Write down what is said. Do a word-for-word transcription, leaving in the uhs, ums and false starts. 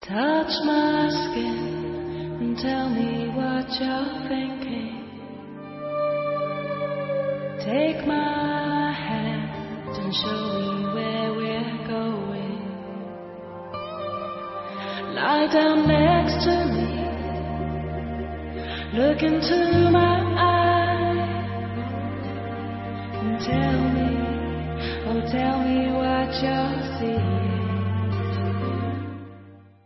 Touch my skin and tell me what you're thinking. Take my hand and show me where we're going. Lie down next to me, look into my eyes, and tell me, oh tell me what you're seeing.